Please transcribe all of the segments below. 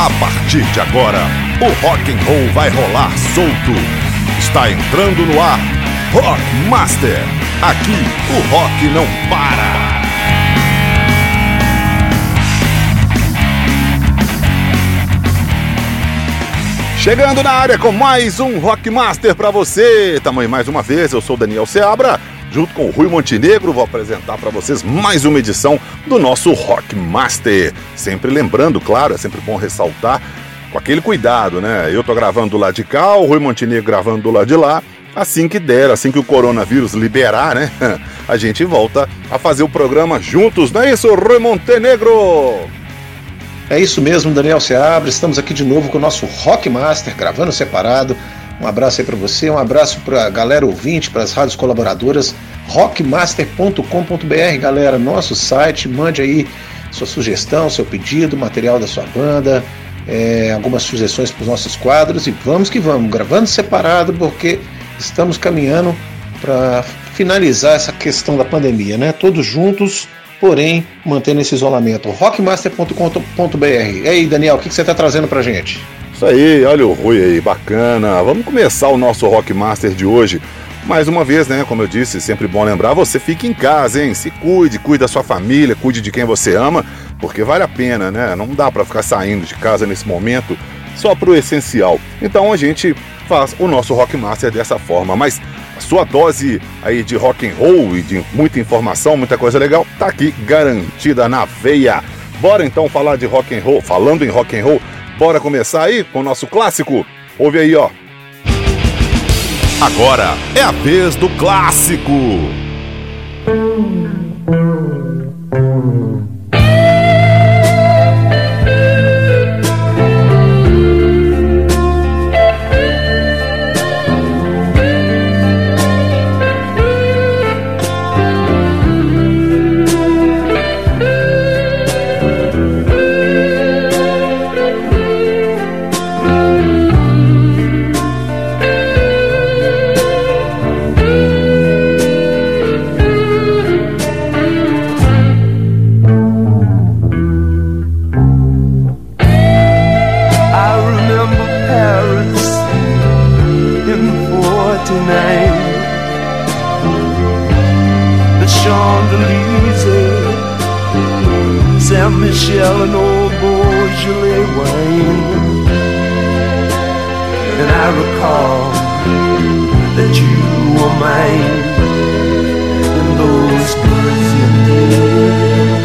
A partir de agora, o rock and roll vai rolar solto. Está entrando no ar, Rock Master. Aqui, o rock não para. Chegando na área com mais um Rock Master para você. Também mais uma vez, eu sou Daniel Seabra. Junto com o Rui Montenegro, vou apresentar para vocês mais uma edição do nosso Rock Master. Sempre lembrando, claro, é sempre bom ressaltar, com aquele cuidado, né? Eu tô gravando do lado de cá, o Rui Montenegro gravando do lado de lá. Assim que der, assim que o coronavírus liberar, né? A gente volta a fazer o programa juntos, não é isso, Rui Montenegro? É isso mesmo, Daniel Seabra. Estamos aqui de novo com o nosso Rock Master, gravando separado. Um abraço aí para você, um abraço para a galera ouvinte, para as rádios colaboradoras, rockmaster.com.br, galera, nosso site. Mande aí sua sugestão, seu pedido, material da sua banda, algumas sugestões para os nossos quadros, e vamos que vamos, gravando separado, porque estamos caminhando para finalizar essa questão da pandemia, né? Todos juntos, porém mantendo esse isolamento. rockmaster.com.br. E aí, Daniel, o que você está trazendo para a gente? Isso aí, olha o Rui aí, bacana. Vamos começar o nosso Rock Master de hoje. Mais uma vez, né, como eu disse, sempre bom lembrar, você fique em casa, hein? Se cuide da sua família, cuide de quem você ama, porque vale a pena, né? Não dá pra ficar saindo de casa nesse momento só pro essencial. Então a gente faz o nosso Rock Master dessa forma, mas a sua dose aí de rock and roll e de muita informação, muita coisa legal, tá aqui garantida na veia. Bora então falar de rock and roll. Falando em rock and roll, bora começar aí com o nosso clássico? Ouve aí, ó. Agora é a vez do clássico. Saint-Michel and old Beaujolais wine. And I recall that you were mine in those Brazilian days.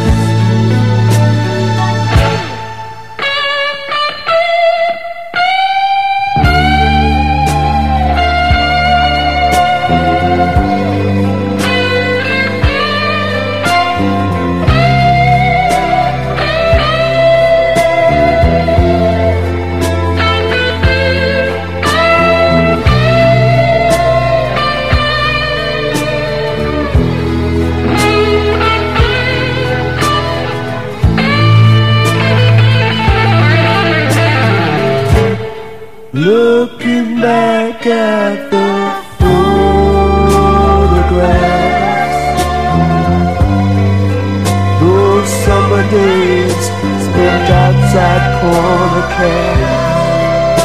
Looking back at the photographs, those summer days spent outside corner cafes.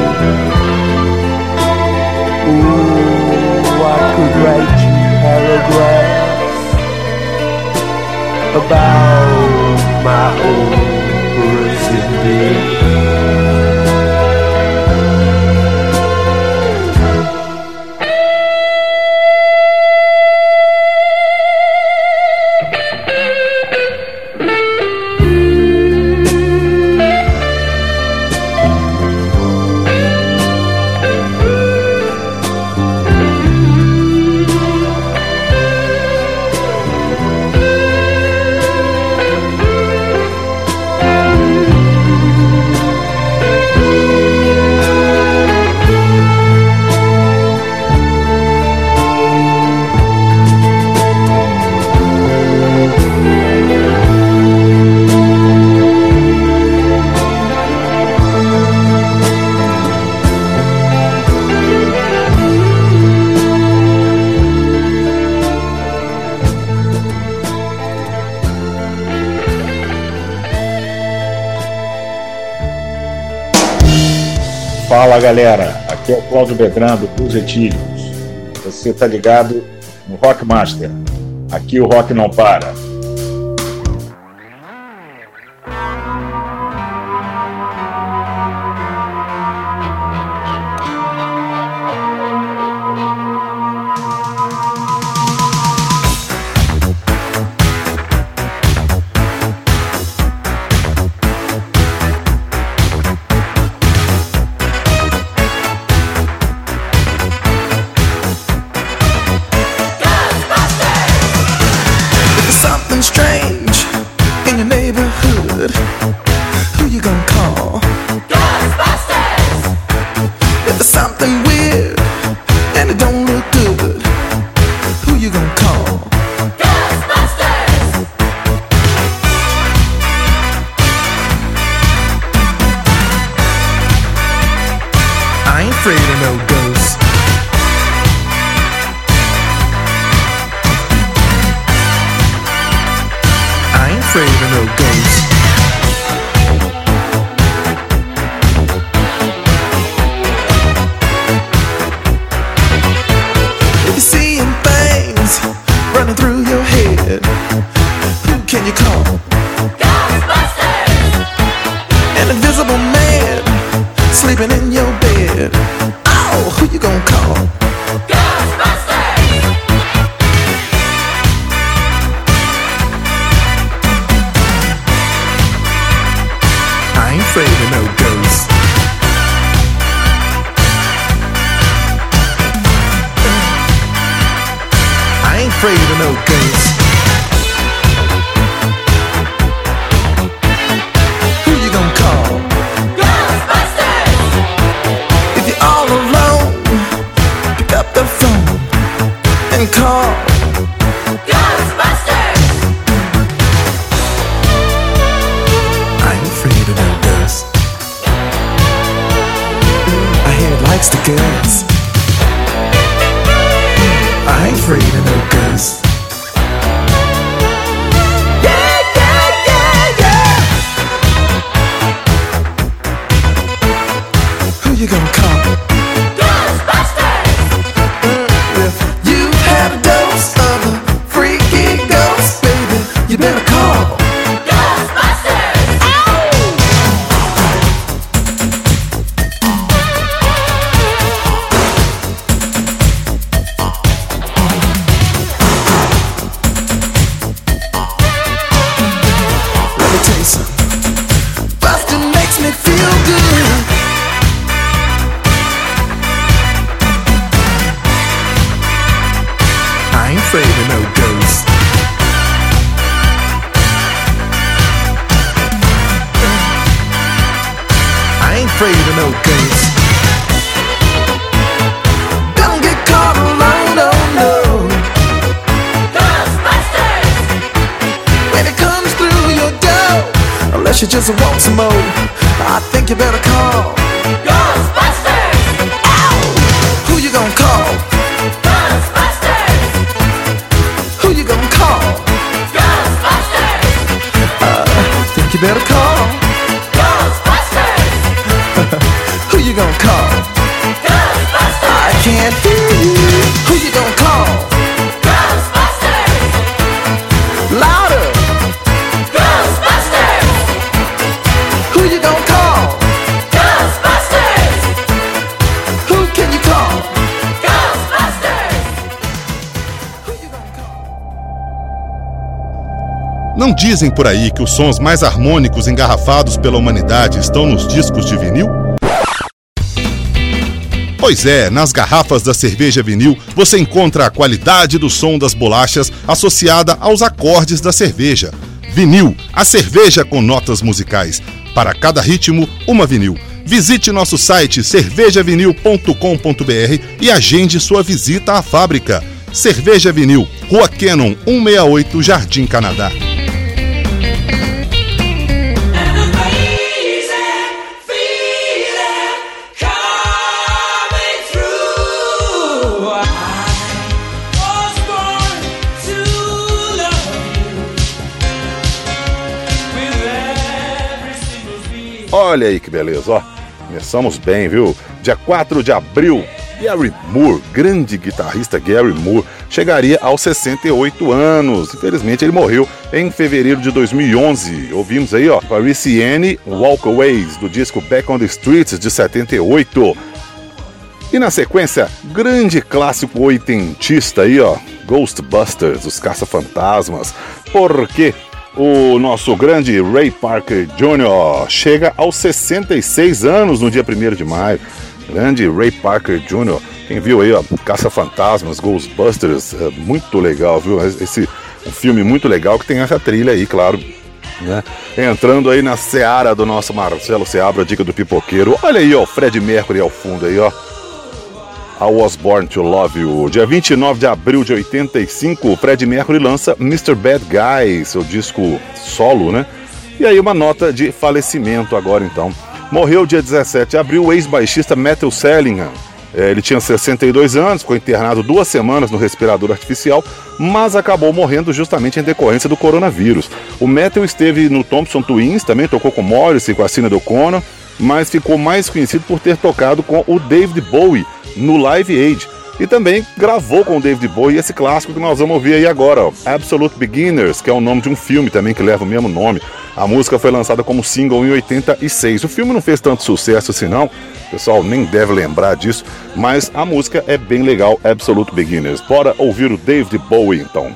Oh, I could write you paragraphs about my old Brazil days. Fala galera, aqui é o Cláudio Bedrando dos Etílicos. Você tá ligado no Rockmaster. Aqui o rock não para. You just want some more. I think you better call Ghostbusters. Ow! Who you gonna call? Ghostbusters. Who you gonna call? Ghostbusters. Think you better call Ghostbusters. Who you gonna call? Ghostbusters. I can't hear you. Who you gonna call? Ghostbusters. Louder. Who you gonna call? Ghostbusters! Who can you call? Ghostbusters! Who you gonna call? Não dizem por aí que os sons mais harmônicos engarrafados pela humanidade estão nos discos de vinil? Pois é, nas garrafas da cerveja vinil você encontra a qualidade do som das bolachas associada aos acordes da cerveja. Vinil, a cerveja com notas musicais. Para cada ritmo, uma vinil. Visite nosso site cervejavinil.com.br e agende sua visita à fábrica. Cerveja Vinil, Rua Cannon, 168, Jardim Canadá. Olha aí que beleza, ó. Começamos bem, viu? Dia 4 de abril, Gary Moore, grande guitarrista Gary Moore, chegaria aos 68 anos. Infelizmente ele morreu em fevereiro de 2011. Ouvimos aí, ó, Parisienne Walkaways, do disco Back on the Streets, de 78. E na sequência, grande clássico oitentista aí, ó, Ghostbusters, os Caça-Fantasmas. Porque o nosso grande Ray Parker Jr. chega aos 66 anos no dia 1º de maio. Grande Ray Parker Jr. Quem viu aí, ó, Caça-Fantasmas, Ghostbusters, é muito legal, viu? Um filme muito legal que tem essa trilha aí, claro, né? Entrando aí na seara do nosso Marcelo Seabra, dica do pipoqueiro. Olha aí, ó, Fred Mercury ao fundo aí, ó. I Was Born to Love You. Dia 29 de abril de 85, Fred Mercury lança Mr. Bad Guy, seu disco solo, né? E aí uma nota de falecimento agora então. Morreu dia 17 de abril o ex-baixista Matthew Sellingham. Ele tinha 62 anos, ficou internado 2 semanas no respirador artificial, mas acabou morrendo justamente em decorrência do coronavírus. O Matthew esteve no Thompson Twins, também tocou com Morrissey, com a Sinéad O'Connor, mas ficou mais conhecido por ter tocado com o David Bowie no Live Aid. E também gravou com o David Bowie esse clássico que nós vamos ouvir aí agora, ó, Absolute Beginners, que é o nome de um filme também que leva o mesmo nome. A música foi lançada como single em 86. O filme não fez tanto sucesso assim não, o pessoal nem deve lembrar disso, mas a música é bem legal, Absolute Beginners. Bora ouvir o David Bowie então.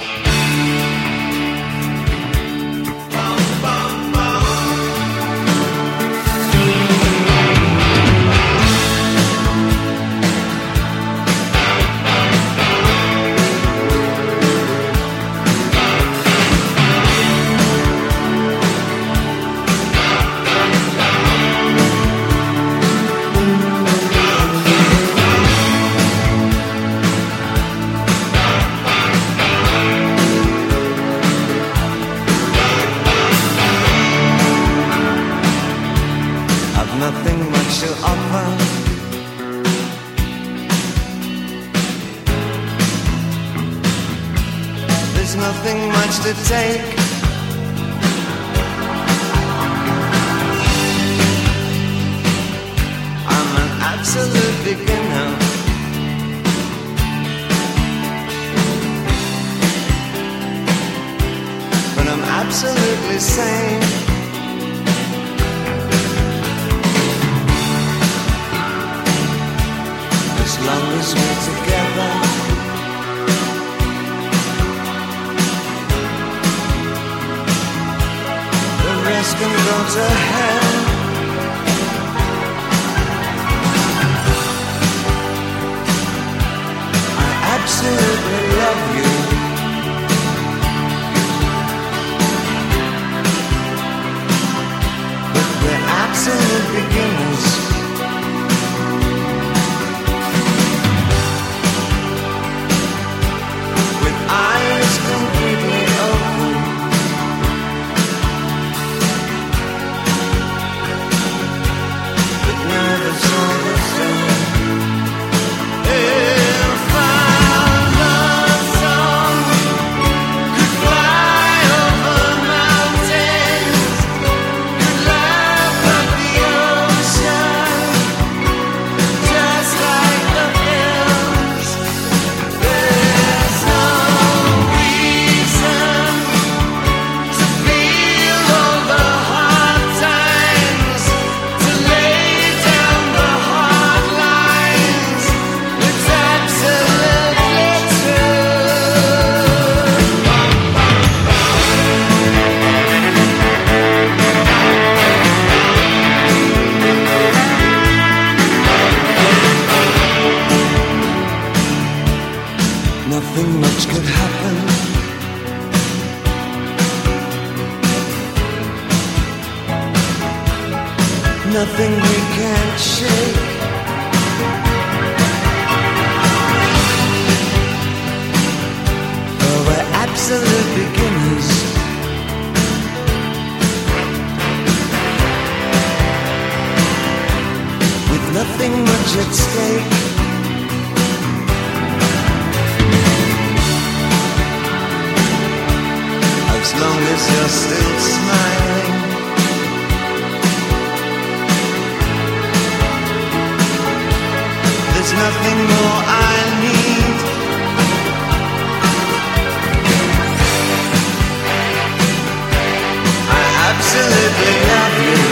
Nothing we can't shake. Oh, we're absolute beginners. With nothing much at stake. As long as you're still smiling. nothing more I need. I absolutely love you.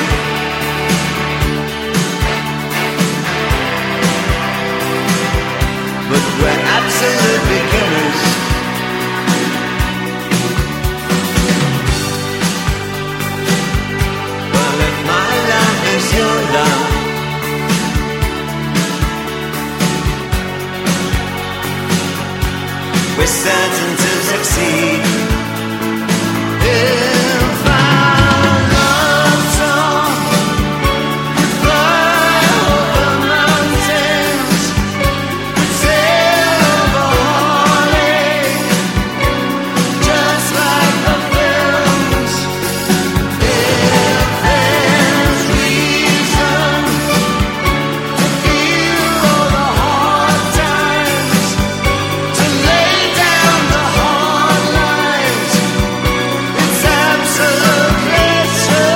But we're absolute beginners. Well, if my love is your love, we're certain to succeed. If our love song could fly over mountains, could sail over heartache, just like the films. If there's reason to feel all the hard times, to lay down the hard lines, it's absolutely true.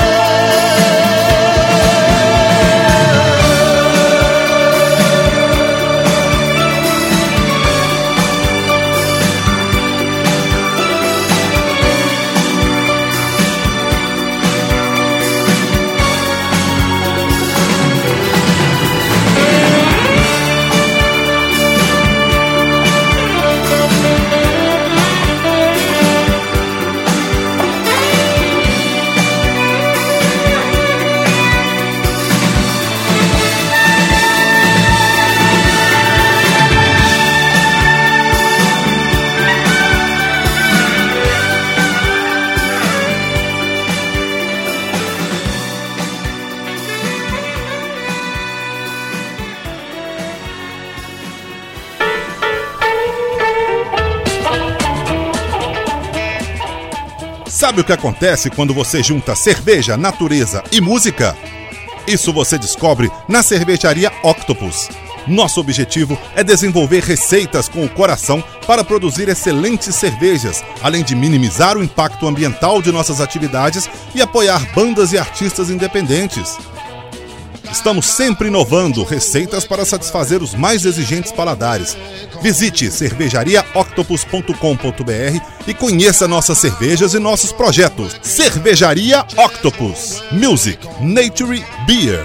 Sabe o que acontece quando você junta cerveja, natureza e música? Isso você descobre na Cervejaria Octopus. Nosso objetivo é desenvolver receitas com o coração para produzir excelentes cervejas, além de minimizar o impacto ambiental de nossas atividades e apoiar bandas e artistas independentes. Estamos sempre inovando receitas para satisfazer os mais exigentes paladares. Visite cervejariaoctopus.com.br e conheça nossas cervejas e nossos projetos. Cervejaria Octopus. Music, Nature, Beer.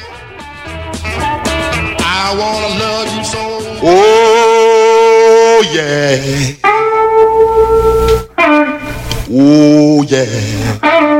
I wanna love you so. Oh yeah. Oh yeah.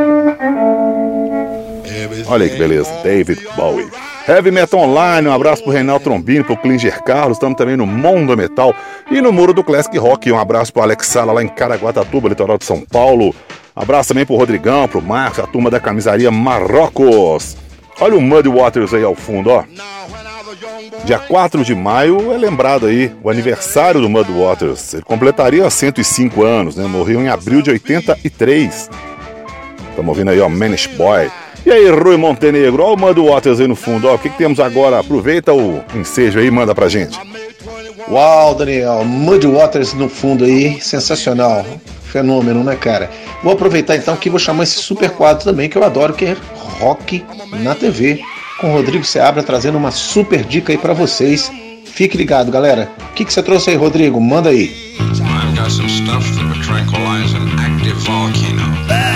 Olha aí que beleza, David Bowie. Heavy Metal Online, um abraço pro Reinaldo Trombino, pro Klinger Carlos, estamos também no Mundo Metal e no Muro do Classic Rock. Um abraço pro Alex Sala lá em Caraguatatuba, litoral de São Paulo. Abraço também pro Rodrigão, pro Marcos, a turma da camisaria Marrocos. Olha o Muddy Waters aí ao fundo, ó. Dia 4 de maio é lembrado aí o aniversário do Muddy Waters. Ele completaria 105 anos, né? Morreu em abril de 83. Estamos ouvindo aí, ó, Manish Boy. E aí, Rui Montenegro, olha o Muddy Waters aí no fundo, ó. O que temos agora? Aproveita o ensejo aí e manda pra gente. Uau, Daniel, Muddy Waters no fundo aí, sensacional. Fenômeno, né, cara? Vou aproveitar então que vou chamar esse super quadro também, que eu adoro, que é Rock na TV, com o Rodrigo Seabra trazendo uma super dica aí pra vocês. Fique ligado, galera. O que você trouxe aí, Rodrigo? Manda aí. I've got some stuff that would tranquilize an active volcano.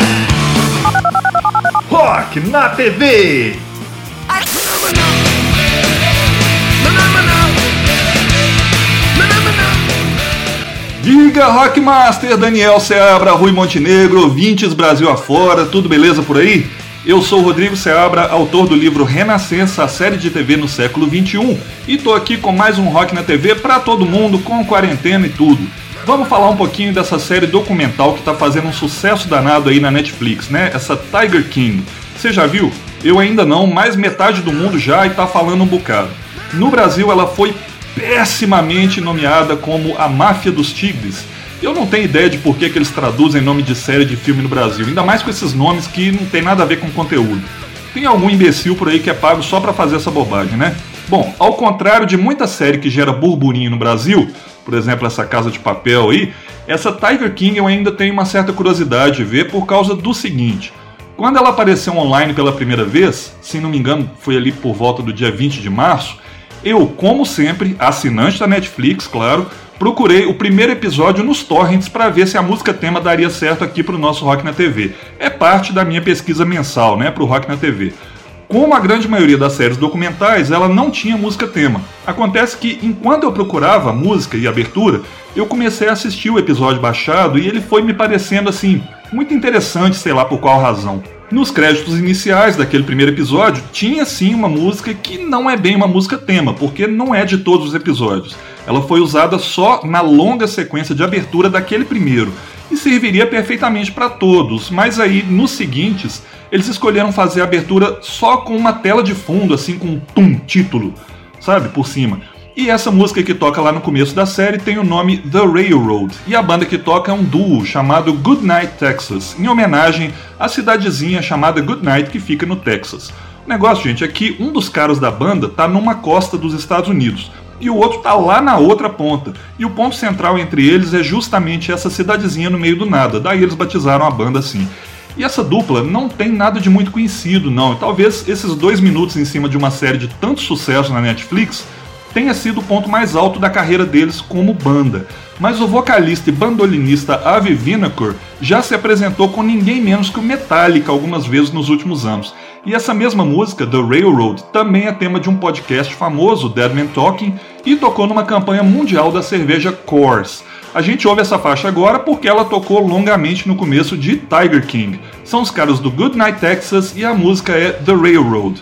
Rock na TV. Diga Rockmaster, Daniel Seabra, Rui Montenegro, ouvintes Brasil afora, tudo beleza por aí? Eu sou o Rodrigo Seabra, autor do livro Renascença, a série de TV no século XXI, e tô aqui com mais um Rock na TV pra todo mundo, com quarentena e tudo. Vamos falar um pouquinho dessa série documental que tá fazendo um sucesso danado aí na Netflix, né? Essa Tiger King. Você já viu? Eu ainda não, mas metade do mundo já e tá falando um bocado. No Brasil ela foi pessimamente nomeada como A Máfia dos Tigres. Eu não tenho ideia de por que eles traduzem nome de série de filme no Brasil, ainda mais com esses nomes que não tem nada a ver com conteúdo. Tem algum imbecil por aí que é pago só pra fazer essa bobagem, né? Bom, ao contrário de muita série que gera burburinho no Brasil, por exemplo essa Casa de Papel aí, essa Tiger King eu ainda tenho uma certa curiosidade de ver por causa do seguinte: quando ela apareceu online pela primeira vez, se não me engano foi ali por volta do dia 20 de março, Eu, como sempre, assinante da Netflix, claro, procurei o primeiro episódio nos torrents para ver se a música tema daria certo aqui para o nosso Rock na TV. É parte da minha pesquisa mensal, né, para o Rock na TV. Como a grande maioria das séries documentais, ela não tinha música tema. Acontece que, enquanto eu procurava a música e a abertura, eu comecei a assistir o episódio baixado e ele foi me parecendo, assim, muito interessante, sei lá por qual razão. Nos créditos iniciais daquele primeiro episódio, tinha sim uma música que não é bem uma música tema, porque não é de todos os episódios. Ela foi usada só na longa sequência de abertura daquele primeiro, e serviria perfeitamente para todos, mas aí, nos seguintes, eles escolheram fazer a abertura só com uma tela de fundo, assim, com um título, sabe, por cima. E essa música que toca lá no começo da série tem o nome The Railroad, e a banda que toca é um duo chamado Goodnight Texas, em homenagem à cidadezinha chamada Goodnight que fica no Texas. O negócio, gente, é que um dos caras da banda tá numa costa dos Estados Unidos, e o outro tá lá na outra ponta, e o ponto central entre eles é justamente essa cidadezinha no meio do nada, daí eles batizaram a banda assim. E essa dupla não tem nada de muito conhecido, não, e talvez esses 2 minutos em cima de uma série de tanto sucesso na Netflix tenha sido o ponto mais alto da carreira deles como banda. Mas o vocalista e bandolinista Avi Vinacore já se apresentou com ninguém menos que o Metallica algumas vezes nos últimos anos. E essa mesma música, The Railroad, também é tema de um podcast famoso, Dead Man Talking, e tocou numa campanha mundial da cerveja Coors. A gente ouve essa faixa agora porque ela tocou longamente no começo de Tiger King. São os caras do Goodnight Texas e a música é The Railroad.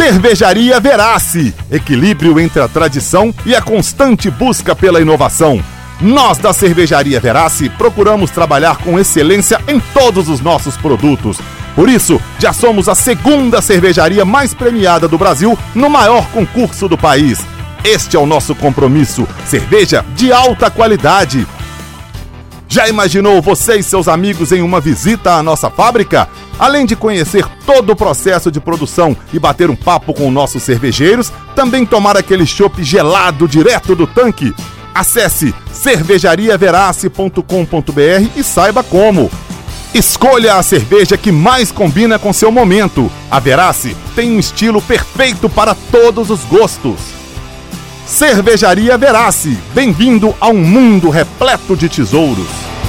Cervejaria Verace, equilíbrio entre a tradição e a constante busca pela inovação. Nós da Cervejaria Verace procuramos trabalhar com excelência em todos os nossos produtos. Por isso, já somos a segunda cervejaria mais premiada do Brasil no maior concurso do país. Este é o nosso compromisso, cerveja de alta qualidade. Já imaginou você e seus amigos em uma visita à nossa fábrica? Além de conhecer todo o processo de produção e bater um papo com nossos cervejeiros, também tomar aquele chopp gelado direto do tanque? Acesse cervejariaverace.com.br e saiba como. Escolha a cerveja que mais combina com seu momento. A Verace tem um estilo perfeito para todos os gostos. Cervejaria Verace, bem-vindo a um mundo repleto de tesouros.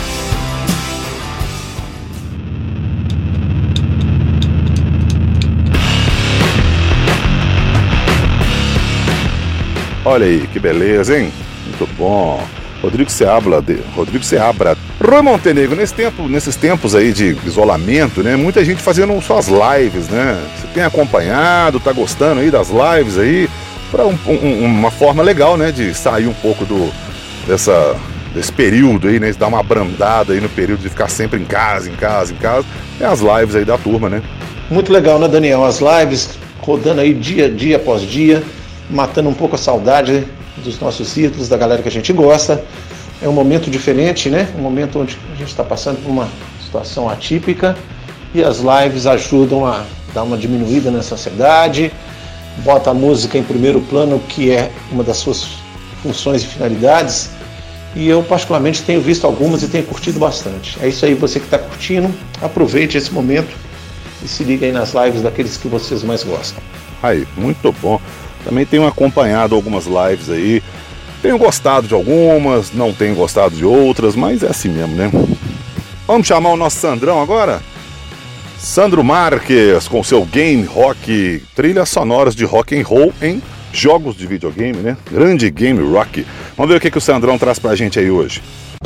Olha aí, que beleza, hein? Muito bom. Rodrigo Seabra, Rui Montenegro, nesses tempos aí de isolamento, né? Muita gente fazendo suas lives, né? Você tem acompanhado, tá gostando aí das lives aí? Para uma forma legal, né? De sair um pouco desse período aí, né? De dar uma abrandada aí no período de ficar sempre em casa. É as lives aí da turma, né? Muito legal, né, Daniel? As lives rodando aí dia após dia, matando um pouco a saudade dos nossos ídolos, da galera que a gente gosta. É um momento diferente, né? Um momento onde a gente está passando por uma situação atípica e as lives ajudam a dar uma diminuída nessa ansiedade, bota a música em primeiro plano, que é uma das suas funções e finalidades, e eu particularmente tenho visto algumas e tenho curtido bastante. É isso aí, você que está curtindo, aproveite esse momento e se liga aí nas lives daqueles que vocês mais gostam. Aí, muito bom. Também tenho acompanhado algumas lives aí, tenho gostado de algumas, não tenho gostado de outras, mas é assim mesmo, né? Vamos chamar o nosso Sandrão agora? Sandro Marques com seu Game Rock, trilhas sonoras de rock and roll em jogos de videogame, né? Grande Game Rock. Vamos ver o que o Sandrão traz pra gente aí hoje.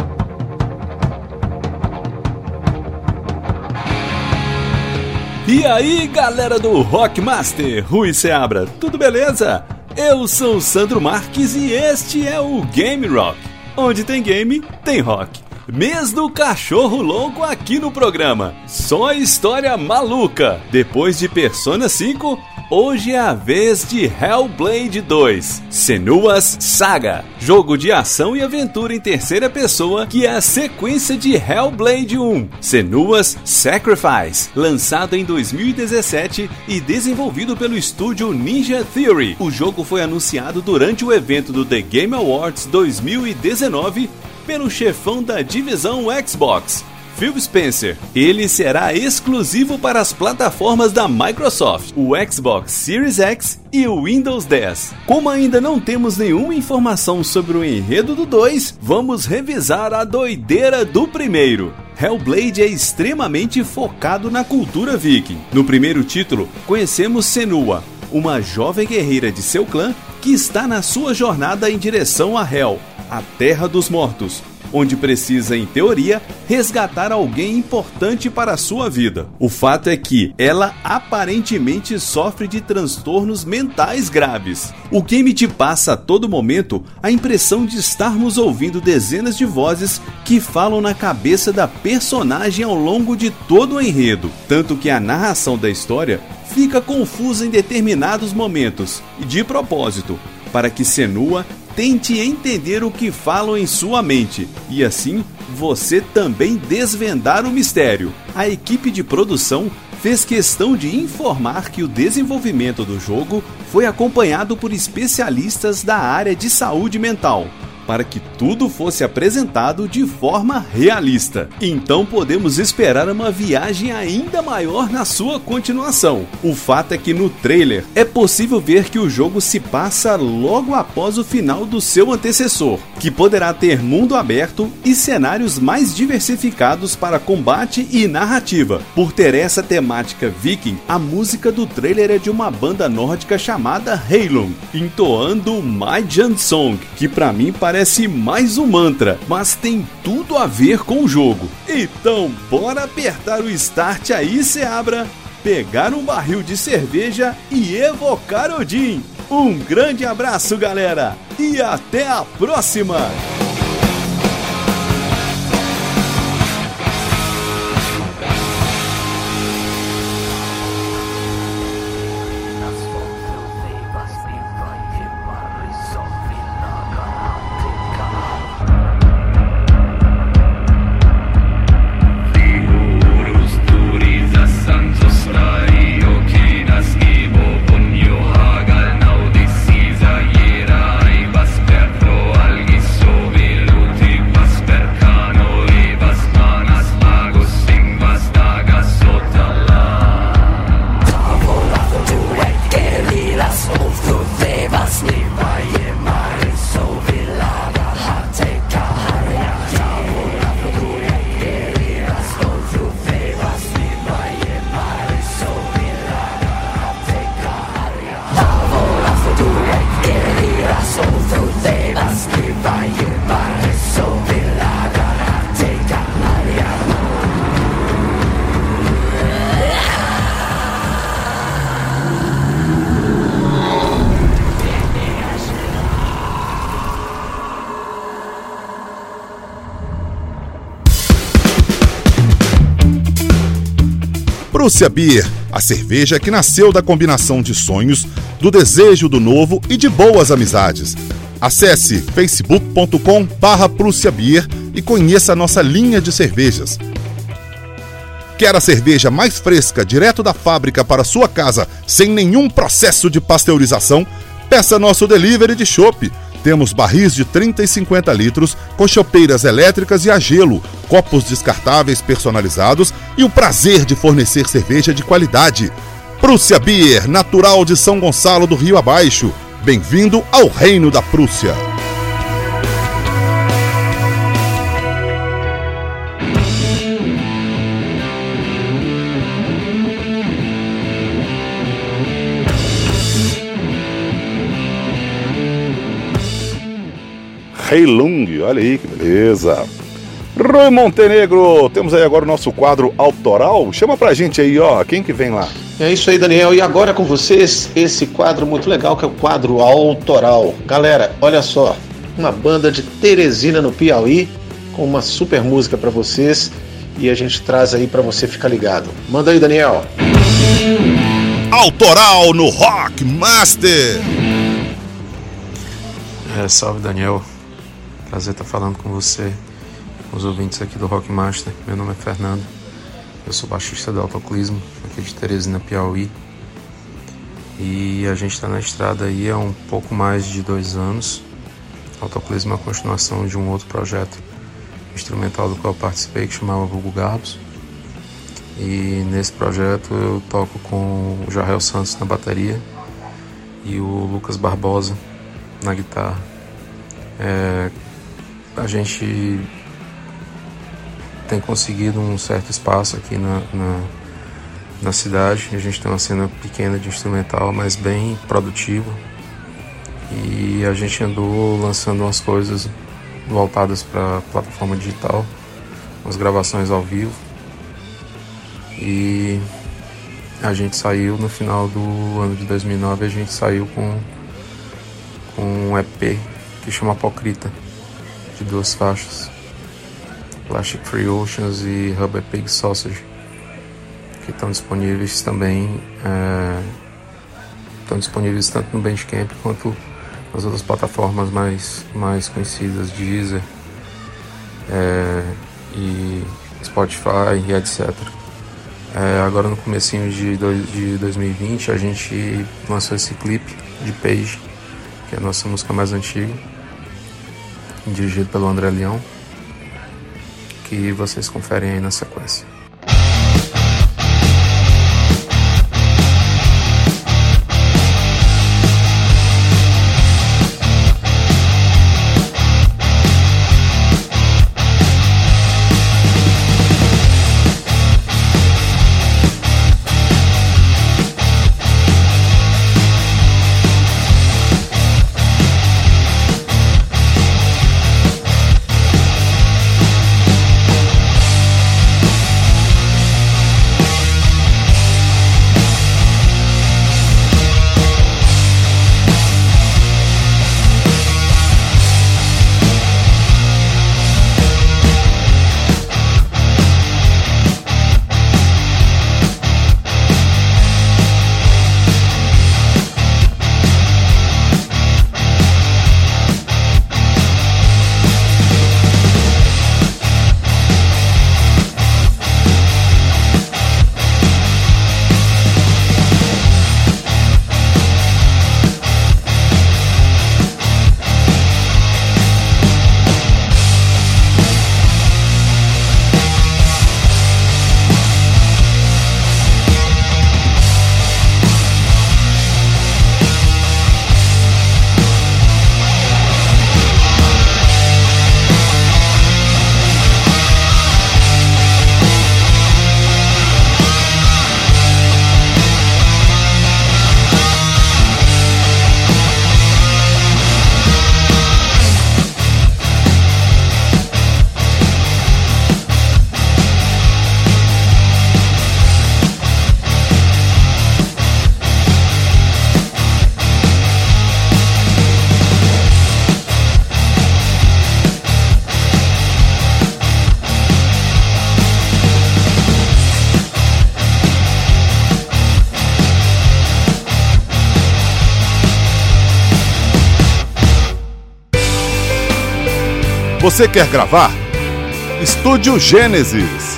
E aí, galera do Rockmaster, Rui Seabra, tudo beleza? Eu sou o Sandro Marques e este é o Game Rock. Onde tem game, tem rock. Mês do cachorro louco aqui no programa. Só história maluca. Depois de Persona 5, hoje é a vez de Hellblade 2, Senua's Saga, jogo de ação e aventura em terceira pessoa que é a sequência de Hellblade 1, Senua's Sacrifice, lançado em 2017 e desenvolvido pelo estúdio Ninja Theory. O jogo foi anunciado durante o evento do The Game Awards 2019 pelo chefão da divisão Xbox, Phil Spencer. Ele será exclusivo para as plataformas da Microsoft, o Xbox Series X e o Windows 10. Como ainda não temos nenhuma informação sobre o enredo do 2, vamos revisar a doideira do primeiro. Hellblade é extremamente focado na cultura viking. No primeiro título, conhecemos Senua, uma jovem guerreira de seu clã que está na sua jornada em direção a Hel, a Terra dos Mortos, onde precisa, em teoria, resgatar alguém importante para a sua vida. O fato é que ela aparentemente sofre de transtornos mentais graves. O game te passa a todo momento a impressão de estarmos ouvindo dezenas de vozes que falam na cabeça da personagem ao longo de todo o enredo, tanto que a narração da história fica confusa em determinados momentos, e de propósito, para que Senua tente entender o que falam em sua mente e assim você também desvendar o mistério. A equipe de produção fez questão de informar que o desenvolvimento do jogo foi acompanhado por especialistas da área de saúde mental, para que tudo fosse apresentado de forma realista. Então podemos esperar uma viagem ainda maior na sua continuação. O fato é que no trailer é possível ver que o jogo se passa logo após o final do seu antecessor, que poderá ter mundo aberto e cenários mais diversificados para combate e narrativa. Por ter essa temática viking, a música do trailer é de uma banda nórdica chamada Heilung, entoando My Jan Song, que pra mim parece mais um mantra, mas tem tudo a ver com o jogo. Então, bora apertar o start aí, Seabra, pegar um barril de cerveja e evocar Odin. Um grande abraço, galera, e até a próxima! Prússia Beer, a cerveja que nasceu da combinação de sonhos, do desejo do novo e de boas amizades. Acesse facebook.com/Prússia Beer e conheça a nossa linha de cervejas. Quer a cerveja mais fresca direto da fábrica para sua casa, sem nenhum processo de pasteurização? Peça nosso delivery de chopp. Temos barris de 30 e 50 litros, com chopeiras elétricas e a gelo, copos descartáveis personalizados e o prazer de fornecer cerveja de qualidade. Prússia Beer, natural de São Gonçalo do Rio Abaixo. Bem-vindo ao Reino da Prússia. Heilung, olha aí que beleza. Rui Montenegro, temos aí agora o nosso quadro autoral. Chama pra gente aí, ó, quem que vem lá? É isso aí, Daniel. E agora com vocês, esse quadro muito legal que é o quadro autoral. Galera, olha só, uma banda de Teresina, no Piauí, com uma super música pra vocês e a gente traz aí pra você ficar ligado. Manda aí, Daniel. Autoral no Rock Master. Salve, Daniel. Prazer estar falando com você, com os ouvintes aqui do Rock Master. Meu nome é Fernando, eu sou baixista do Autoclismo, aqui de Teresina, Piauí. E a gente está na estrada aí há um pouco mais de 2 anos. Autoclismo é a continuação de um outro projeto instrumental do qual eu participei, que chamava Vulgo Garbos. E nesse projeto eu toco com o Jarrel Santos na bateria e o Lucas Barbosa na guitarra. A gente tem conseguido um certo espaço aqui na cidade. A gente tem uma cena pequena de instrumental, mas bem produtiva. E a gente andou lançando umas coisas voltadas para a plataforma digital, umas gravações ao vivo. E a gente saiu no final do ano de 2009, a gente saiu com um EP que chama Apocrita, de 2 faixas, Plastic Free Oceans e Rubber Pig Sausage, que estão disponíveis também, estão disponíveis tanto no Bandcamp quanto nas outras plataformas mais conhecidas, Deezer e Spotify e etc. Agora no comecinho de 2020 a gente lançou esse clipe de Page, que é a nossa música mais antiga, dirigido pelo André Leão, que vocês conferem aí na sequência. Você quer gravar? Estúdio Gênesis.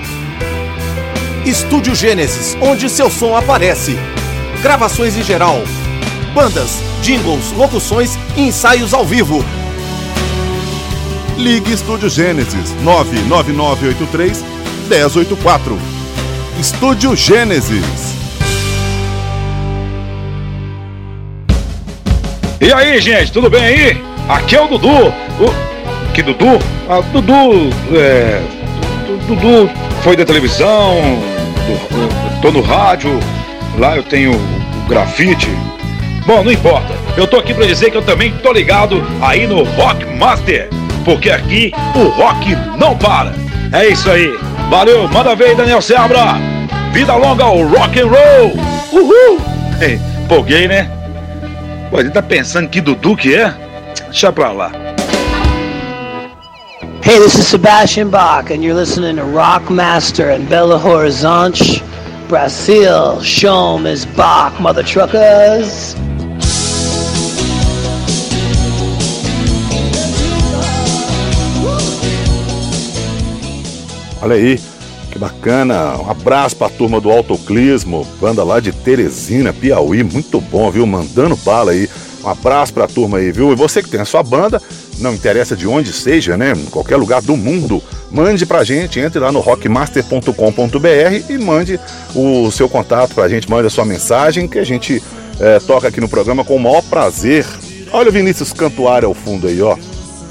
Estúdio Gênesis, onde seu som aparece. Gravações em geral, bandas, jingles, locuções e ensaios ao vivo. Ligue Estúdio Gênesis 99983-1084. Estúdio Gênesis. E aí, gente, tudo bem aí? Aqui é o Dudu. Que Dudu? Dudu foi da televisão, tô no rádio, lá eu tenho o grafite. Bom, não importa, eu tô aqui pra dizer que eu também tô ligado aí no Rock Master, porque aqui o rock não para. É isso aí, valeu, manda ver aí, Daniel Seabra. Vida longa ao rock and roll. Uhul. Empolguei, né? Pô, ele tá pensando que Dudu que é? Deixa pra lá. Hey, this is Sebastian Bach, and you're listening to Rock Master in Belo Horizonte, Brazil. Show 'em is Bach, mother truckers. Olha aí, que bacana. Um abraço pra turma do Autoclismo, banda lá de Teresina, Piauí. Muito bom, viu? Mandando bala aí. Um abraço pra turma aí, viu? E você que tem a sua banda, não interessa de onde seja, né? Em qualquer lugar do mundo, mande pra gente, entre lá no rockmaster.com.br e mande o seu contato pra gente, mande a sua mensagem, que a gente toca aqui no programa com o maior prazer. Olha o Vinícius Cantuária ao fundo aí, ó.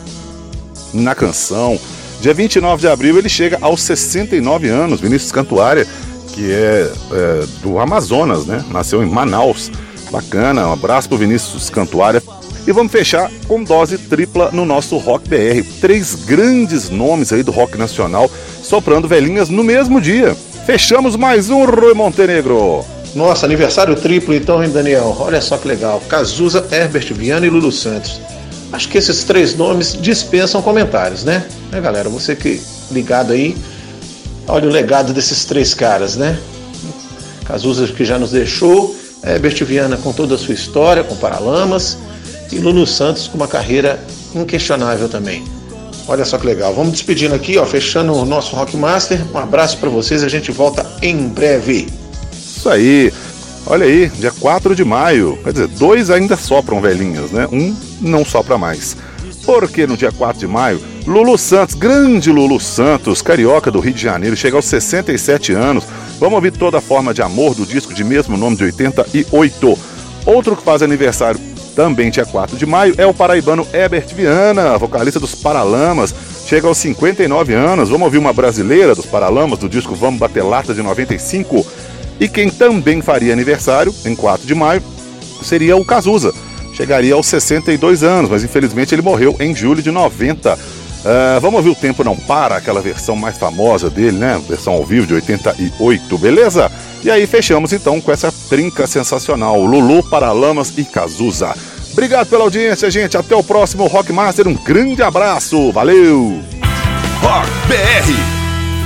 Na canção. Dia 29 de abril ele chega aos 69 anos, Vinícius Cantuária, que é do Amazonas, né? Nasceu em Manaus. Bacana, um abraço pro Vinícius Cantuária. E vamos fechar com dose tripla no nosso Rock BR. 3 grandes nomes aí do rock nacional soprando velhinhas no mesmo dia. Fechamos mais um Rui Montenegro. Nossa, aniversário triplo então, hein, Daniel? Olha só que legal. Cazuza, Herbert Viana e Lulu Santos. Acho que esses 3 nomes dispensam comentários, né? Galera, você que ligado aí, olha o legado desses 3 caras, né? Cazuza que já nos deixou, Herbert Viana com toda a sua história, com Paralamas, e Lulu Santos com uma carreira inquestionável também. Olha só que legal. Vamos despedindo aqui, ó, fechando o nosso Rock Master. Um abraço para vocês, a gente volta em breve. Isso aí. Olha aí, dia 4 de maio. Quer dizer, 2 ainda sopram velhinhas, né? 1 não sopra mais. Porque no dia 4 de maio, Lulu Santos, grande Lulu Santos, carioca do Rio de Janeiro, chega aos 67 anos. Vamos ouvir Toda Forma de Amor, do disco de mesmo nome de 88. Outro que faz aniversário também dia 4 de maio é o paraibano Herbert Viana, vocalista dos Paralamas, chega aos 59 anos. Vamos ouvir uma brasileira dos Paralamas, do disco Vamos Bater Lata, de 95. E quem também faria aniversário em 4 de maio seria o Cazuza. Chegaria aos 62 anos, mas infelizmente ele morreu em julho de 90. Vamos ouvir O Tempo Não Para, aquela versão mais famosa dele, né? Versão ao vivo de 88, beleza? E aí fechamos então com essa trinca sensacional, Lulu, Paralamas e Cazuza. Obrigado pela audiência, gente. Até o próximo Rock Master. Um grande abraço. Valeu! Rock BR.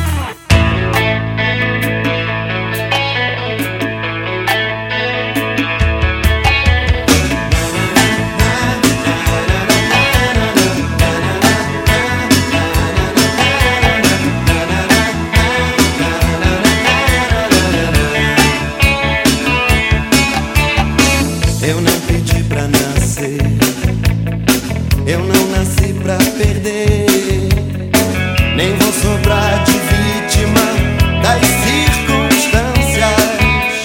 Eu não pedi pra nascer, eu não nasci pra perder, nem vou sobrar de vítima das circunstâncias.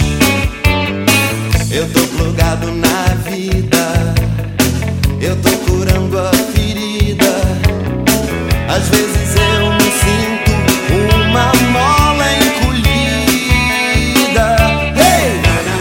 Eu tô plugado na vida, eu tô curando a ferida. Às vezes eu me sinto uma mola encolhida. Hey!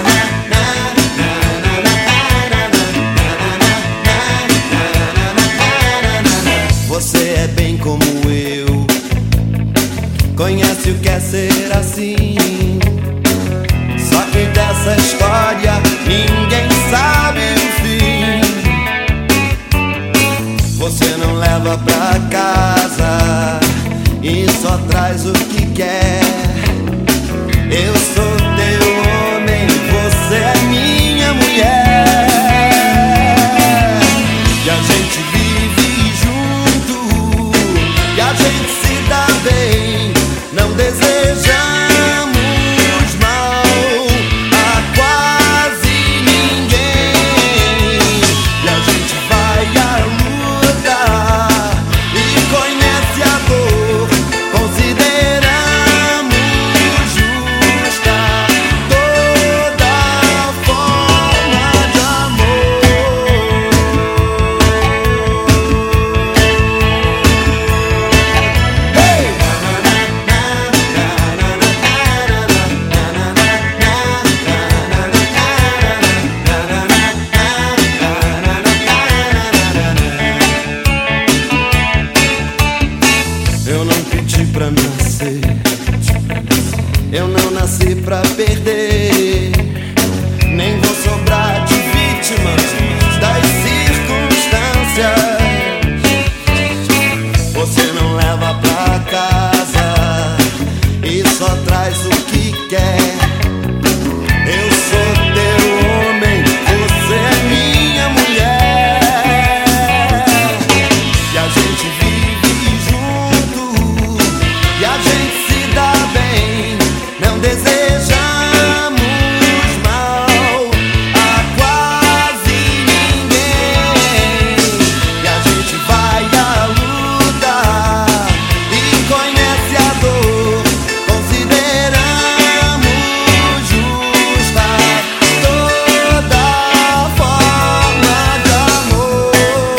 Você é bem como eu, conhece o que é ser assim. Só que dessa história ninguém sabe o fim. Você não leva pra casa e só traz o que quer. Eu sou teu homem, você é minha mulher. E a gente vive junto pra nascer. Eu não nasci pra perder, nem vou sobrar de vítima das circunstâncias. Você não leva pra casa e só traz o que quer. Eu sou teu homem, você é minha mulher. E a gente vive junto, e a gente se dá bem. Não desejamos mal a quase ninguém. E a gente vai à luta e conhece a dor. Consideramos justa toda forma de amor.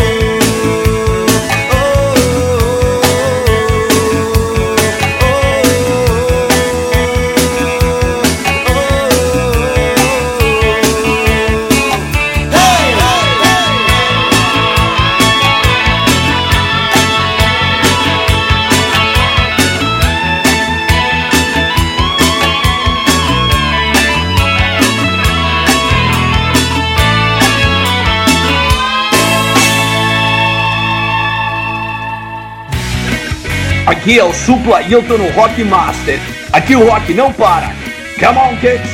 Aqui é o Supla e eu tô no Rock Master. Aqui o rock não para. Come on, kids!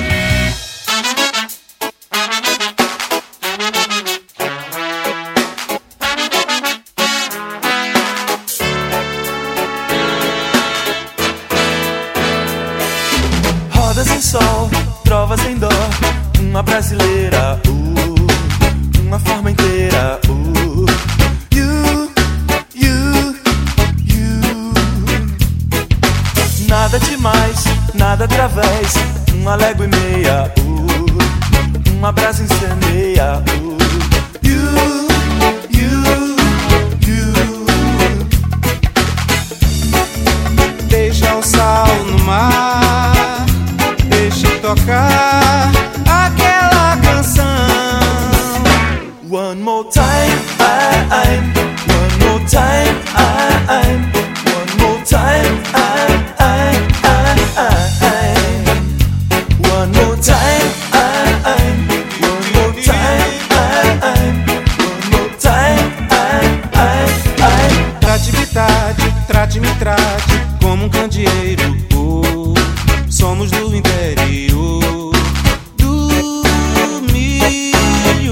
Rodas em sol, trovas em dó. Uma brasileira, uma forma inteira, nada demais, nada através. Uma légua e meia, uma brasa incendeia. Deixa o sal no mar, deixa tocar aquela canção. One more time, one more time, one more time, one more time, one more time, one more time. Trate-me, trate como um candeeiro. Somos do interior do milho.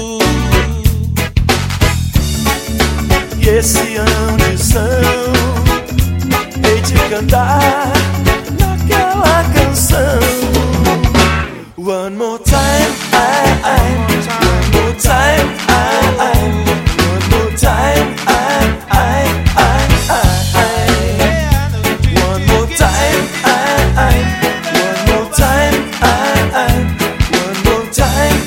E esse ambição, hei de cantar naquela canção. One more time, one more time, one more time, one more time, one more time, one more time.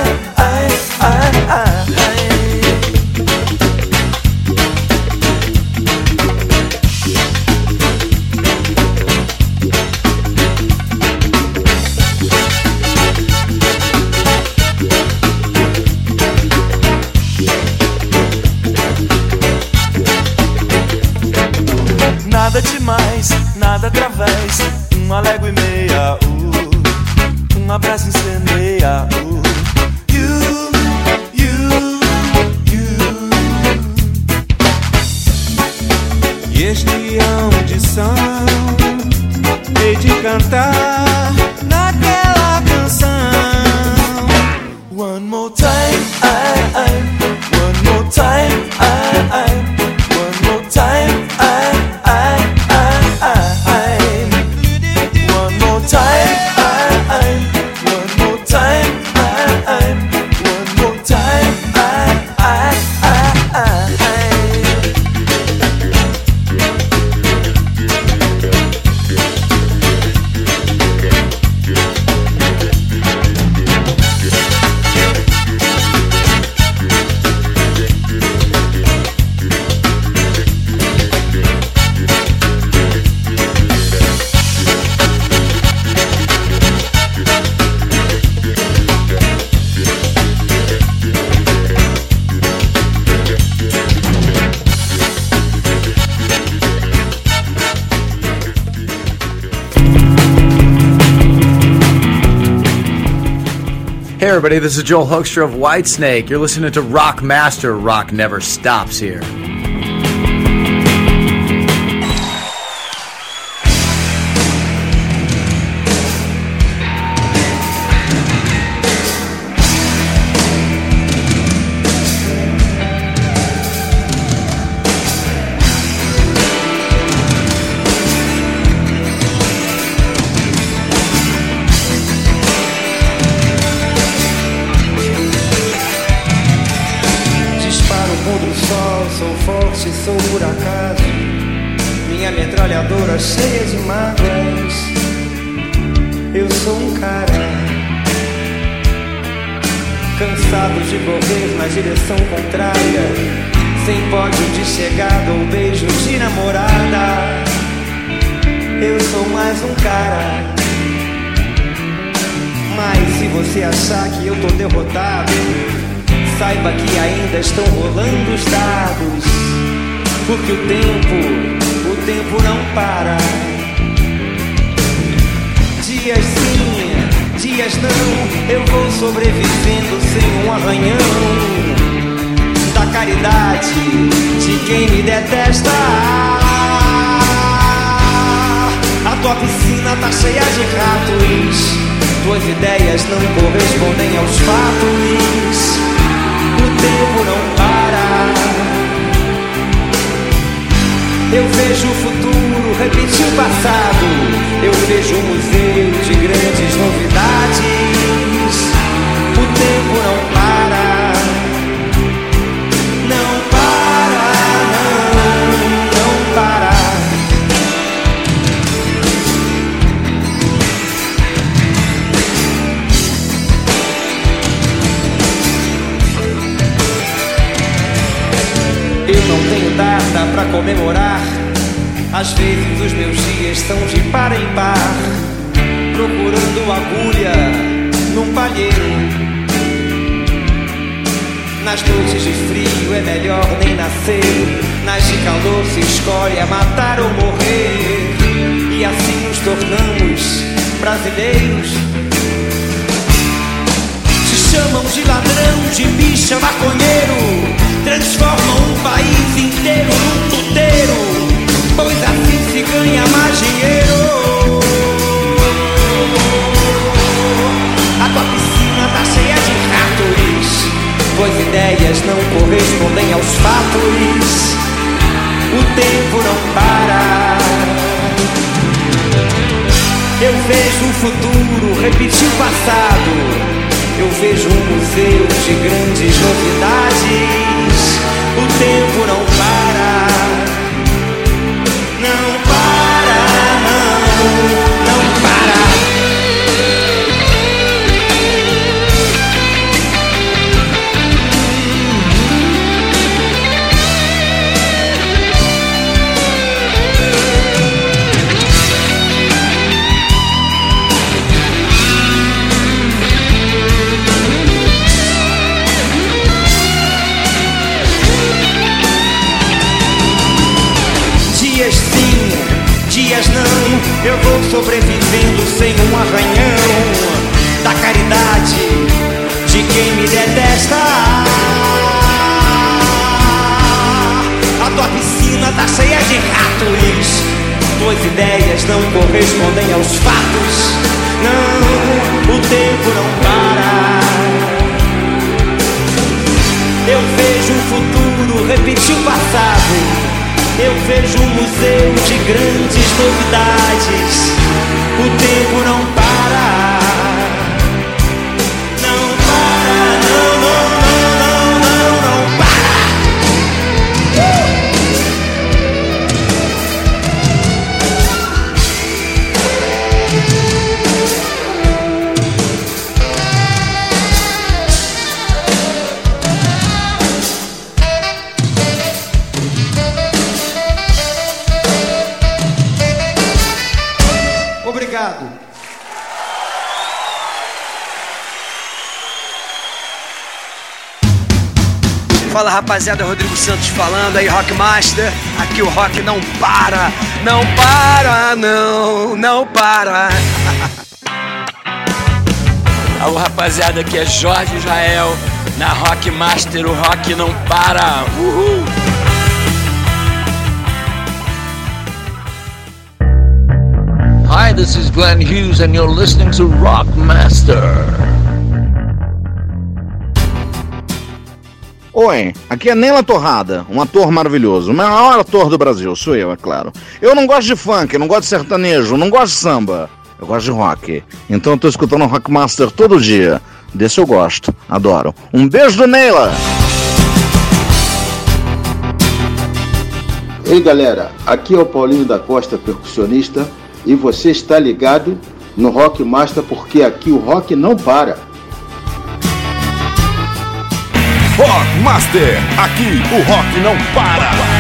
Nada demais, nada através. Uma légua e meia, uma brasa incendeia. E este é uma audição, hei de cantar naquela canção. One more time, one more time, one more time, one more time, one more time, one more time. Hey everybody, this is Joel Hoekstra of Whitesnake. You're listening to Rock Master. Rock never stops here. Cheia de mágoas, eu sou um cara cansado de correr na direção contrária, sem pódio de chegada ou beijo de namorada. Eu sou mais um cara. Mas se você achar que eu tô derrotado, saiba que ainda estão rolando os dados, porque o tempo não para. Dias sim, dias não, eu vou sobrevivendo sem um arranhão da caridade de quem me detesta. A tua piscina tá cheia de ratos, tuas ideias não correspondem aos fatos. O tempo não para. Eu vejo o futuro repetir o passado. Eu vejo um museu de grandes novidades. O tempo não para. Não para, não para. Eu não tenho data pra comemorar. Às vezes os meus dias são de par em par, procurando agulha num palheiro. Nas noites de frio é melhor nem nascer, nas de calor se escolhe a matar ou morrer. E assim nos tornamos brasileiros. Se chamam de ladrão, de bicha, maconheiro, transformam um país inteiro num puteiro, pois assim se ganha mais dinheiro. A tua piscina tá cheia de ratos, tuas ideias não correspondem aos fatos. O tempo não para. Eu vejo o futuro repetir o passado. Eu vejo um museu de grandes novidades. O tempo não para. Não para, não para. Dias não, eu vou sobrevivendo sem um arranhão da caridade de quem me detesta. A tua piscina tá cheia de ratos, tuas ideias não correspondem aos fatos. Não, o tempo não para. Eu vejo o futuro repetir o passado. Eu vejo um museu de grandes novidades. O tempo não para. Não para, não para. Obrigado. Fala rapaziada, Rodrigo Santos falando aí, Rockmaster. Aqui o rock não para, não para. Alô rapaziada, aqui é Jorge Israel. Na Rock Master o rock não para. Uhul! Hi, this is Glenn Hughes and you're listening to Rock Master. Oi, aqui é Neila Torrada, um ator maravilhoso, o maior ator do Brasil, sou eu, é claro. Eu não gosto de funk, não gosto de sertanejo, não gosto de samba, eu gosto de rock. Então eu tô escutando o Rock Master todo dia, desse eu gosto, adoro. Um beijo do Neila! Ei galera, aqui é o Paulinho da Costa, percussionista, e você está ligado no Rock Master porque aqui o rock não para. Rock Master, aqui o rock não para.